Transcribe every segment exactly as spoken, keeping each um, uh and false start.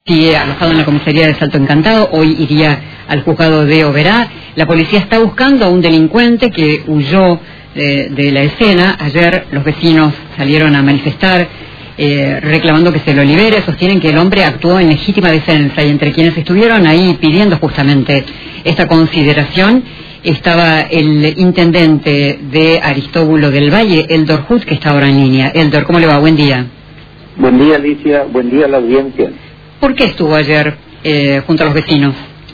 sigue alojado en la comisaría de Salto Encantado, hoy iría al juzgado de Oberá. La policía está buscando a un delincuente que huyó eh, de la escena. Ayer los vecinos salieron a manifestar eh, reclamando que se lo libere. Sostienen que el hombre actuó en legítima defensa, y entre quienes estuvieron ahí pidiendo justamente esta consideración estaba el intendente de Aristóbulo del Valle, Eldor Hood, que está ahora en línea. Eldor, ¿cómo le va? Buen día. Buen día, Alicia. Buen día a la audiencia. ¿Por qué estuvo ayer eh, junto a los vecinos?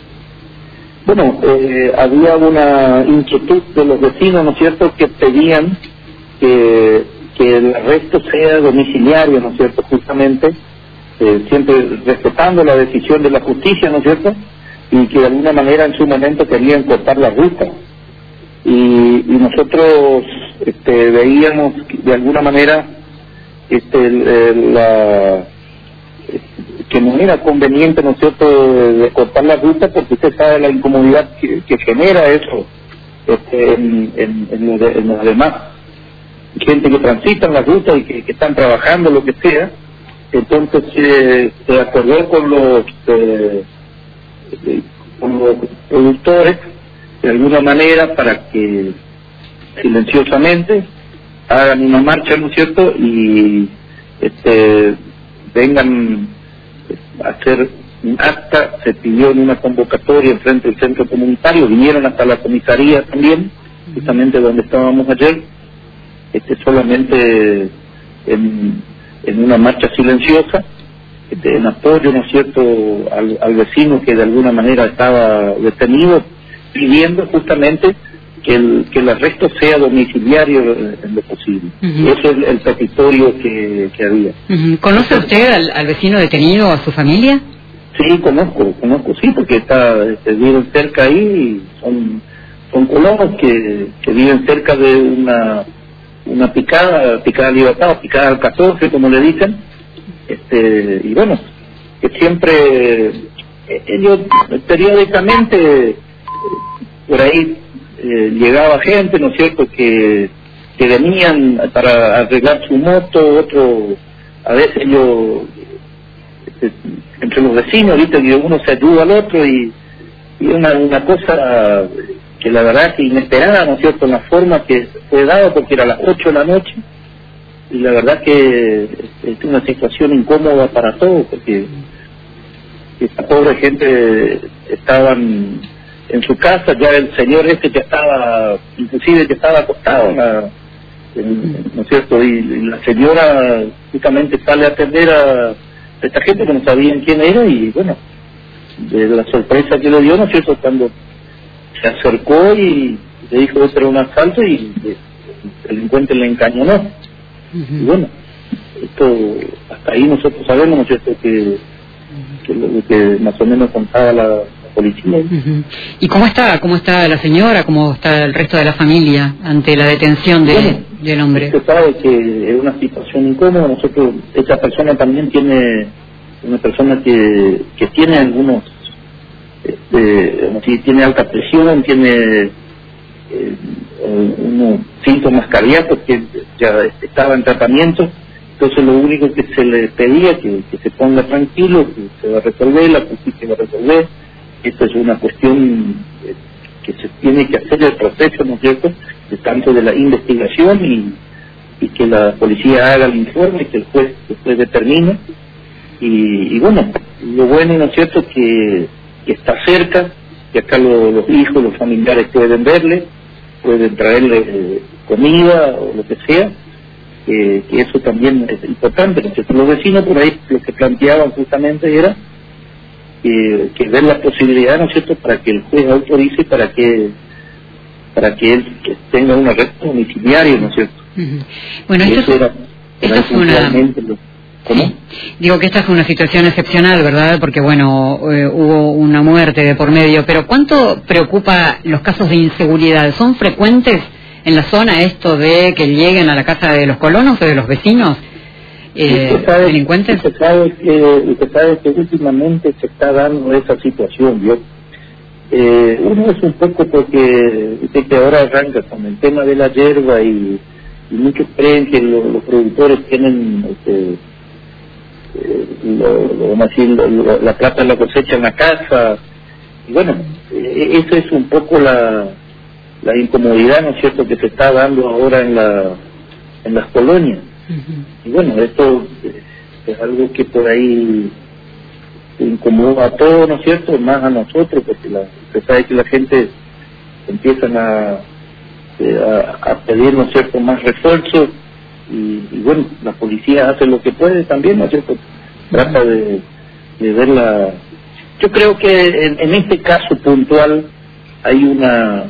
Bueno, eh, había una inquietud de los vecinos, ¿no es cierto?, que pedían que, que el arresto sea domiciliario, ¿no es cierto?, justamente, eh, siempre respetando la decisión de la justicia, ¿no es cierto?, y que de alguna manera en su momento querían cortar la ruta. Y, y nosotros este, veíamos de alguna manera este, el, el, la... que no era conveniente, ¿no es cierto?, de, de cortar la ruta, porque usted sabe la incomodidad que, que genera eso este, en, en, en, los de, en los demás, gente que transita la ruta y que, que están trabajando, lo que sea. Entonces eh, se acordó con los, eh, con los productores, de alguna manera, para que silenciosamente hagan una marcha, ¿no es cierto?, y este vengan a hacer un acta. Se pidió en una convocatoria en frente del centro comunitario, vinieron hasta la comisaría también, justamente donde estábamos ayer, este solamente en, en una marcha silenciosa, este, en apoyo, ¿no es cierto?, al, al vecino que de alguna manera estaba detenido, pidiendo justamente que el, que el arresto sea domiciliario en lo posible. Uh-huh. Eso es el petitorio que, que había. Uh-huh. ¿Conoce usted al, al vecino detenido, a su familia? Sí, conozco, conozco, sí, porque está, este, viven cerca ahí, y son, son colonos que, que viven cerca de una, una picada, picada Libertad, picada al catorce, como le dicen, este, y bueno, que siempre, ellos periódicamente, por ahí, Eh, llegaba gente, ¿no es cierto?, que, que venían para arreglar su moto, otro, a veces yo, este, entre los vecinos, viste, que uno se ayuda al otro, y, y una, una cosa que la verdad que inesperada, ¿no es cierto?, en la forma que fue dada, porque era a las ocho de la noche, y la verdad que es una situación incómoda para todos, porque esta pobre gente estaban en su casa, ya el señor este que estaba, inclusive que estaba acostado, la, en, ¿no es cierto?, y, y la señora justamente sale a atender a esta gente que no sabían quién era, y bueno, de la sorpresa que le dio, ¿no es cierto?, cuando se acercó y le dijo que era un asalto, y el delincuente le encañonó. Uh-huh. Y bueno, esto, hasta ahí nosotros sabemos, ¿no es cierto?, que, que lo que más o menos contaba la policía. Uh-huh. ¿Y cómo está cómo está la señora, cómo está el resto de la familia ante la detención de, bueno, del hombre? Usted sabe que es una situación incómoda. Nosotros, esta persona también tiene, una persona que, que tiene algunos, este, si tiene alta presión, tiene eh, unos síntomas cardíacos, que ya estaba en tratamiento. Entonces lo único que se le pedía que, que se ponga tranquilo, que se va a resolver, la justicia va a resolver. Esta es una cuestión que se tiene que hacer el proceso, ¿no es cierto?, de tanto de la investigación, y, y que la policía haga el informe, que el juez después determine. Y, y bueno, lo bueno, ¿no es cierto?, que, que está cerca, que acá lo, los hijos, los familiares pueden verle, pueden traerle eh, comida o lo que sea, eh, que eso también es importante, ¿no es cierto? Los vecinos por ahí lo que planteaban justamente era Que, que ver la posibilidad, ¿no es cierto?, para que el juez autorice, para que para que él que tenga un arresto domiciliario, ¿no es cierto? Uh-huh. Bueno, esto, es, era, esto fue una... lo, ¿Cómo? Sí. Digo que esta fue una situación excepcional, ¿verdad?, porque bueno, eh, hubo una muerte de por medio, pero ¿cuánto preocupa los casos de inseguridad? ¿Son frecuentes en la zona esto de que lleguen a la casa de los colonos o de los vecinos? Eh, usted sabe, delincuentes. Usted sabe, que, usted sabe que últimamente se está dando esa situación, ¿vio? Eh, uno es un poco porque usted que ahora arranca con el tema de la hierba, y, y muchos creen que lo, los productores tienen este, eh, lo, lo, vamos a decir, lo, lo, la plata la cosecha en la casa, y bueno, eh, eso es un poco la, la incomodidad, ¿no es cierto?, que se está dando ahora en la en las colonias. Uh-huh. Y bueno, esto es algo que por ahí incomoda a todos, ¿no es cierto?, más a nosotros, porque la, se sabe que la gente empiezan a, a, a pedir, ¿no es cierto?, más refuerzos, y, y bueno, la policía hace lo que puede también, ¿no es cierto?, trata de, de ver la... Yo creo que en, en este caso puntual hay una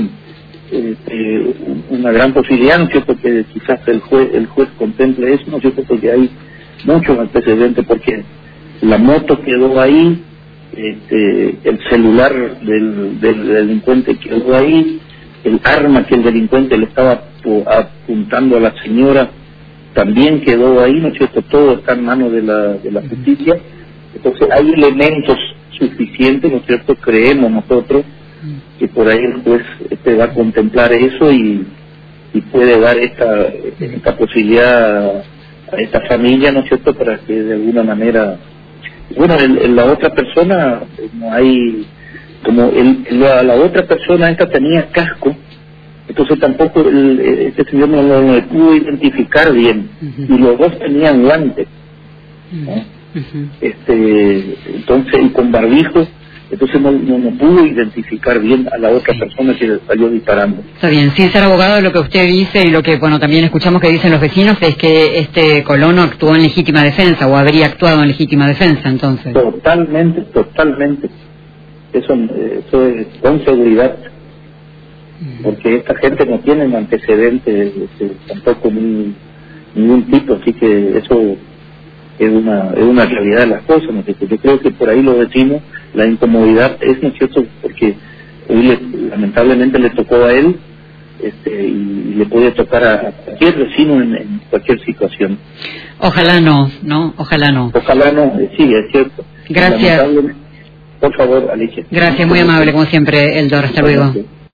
este, una gran posibilidad, ¿no es cierto?, que quizás el juez, el juez contemple eso, ¿no es cierto?, porque hay muchos antecedentes, porque la moto quedó ahí, este, el celular del, del delincuente quedó ahí, el arma que el delincuente le estaba apuntando a la señora también quedó ahí, ¿no es cierto?, todo está en manos de la, de la justicia. Entonces hay elementos suficientes, ¿no es cierto?, creemos nosotros que por ahí el juez este, va a contemplar eso y, y puede dar esta, esta posibilidad a esta familia, ¿no es cierto?, para que de alguna manera... Bueno, el, el, la otra persona, no hay, como el, la, la otra persona esta tenía casco, entonces tampoco el, este señor no lo no, no pudo identificar bien, uh-huh. y los dos tenían guantes, ¿no? Uh-huh. este, entonces, y con barbijo, entonces no, no, no pudo identificar bien a la otra persona que le salió disparando. Está bien, sin ser abogado, lo que usted dice y lo que, bueno, también escuchamos que dicen los vecinos es que este colono actuó en legítima defensa, o habría actuado en legítima defensa, entonces. Totalmente, totalmente. Eso, eso es con seguridad, porque esta gente no tiene antecedentes este, tampoco ni ningún tipo, así que eso es una es una realidad de las cosas, ¿no? Yo creo que por ahí lo decimos, la incomodidad es, ¿no es cierto?, porque hoy le, lamentablemente le tocó a él, este, y le puede tocar a cualquier vecino en, en cualquier situación. Ojalá no, ¿no? Ojalá no. Ojalá no, eh, sí, es cierto. Gracias. Por favor, Alicia. Gracias, muy amable como siempre, Eldor. Hasta luego.